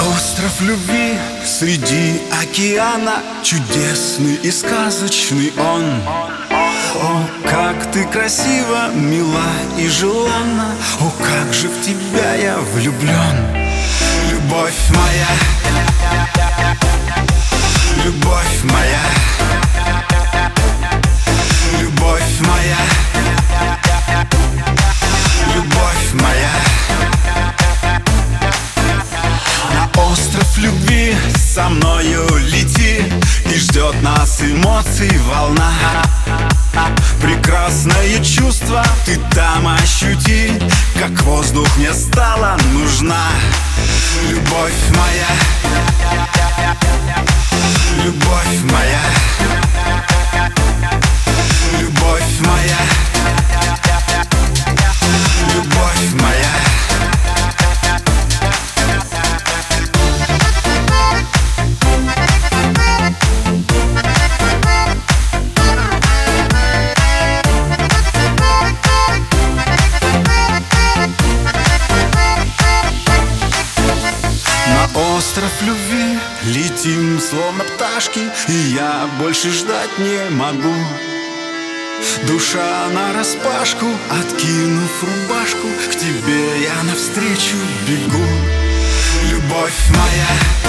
Остров любви среди океана, чудесный и сказочный он. О, как ты красива, мила и желанна, о, как же в тебя я влюблен. Любовь моя, любовь моя, любовь моя, любовь моя. На остров любви со мною лети, и ждет нас эмоций волна. Прекрасное чувство ты там ощути, как воздух мне стала нужна. Любовь моя, любовь моя, любовь моя, любовь моя. Остров любви летим, словно пташки, и я больше ждать не могу. Душа нараспашку, откинув рубашку, к тебе я навстречу бегу. Любовь моя,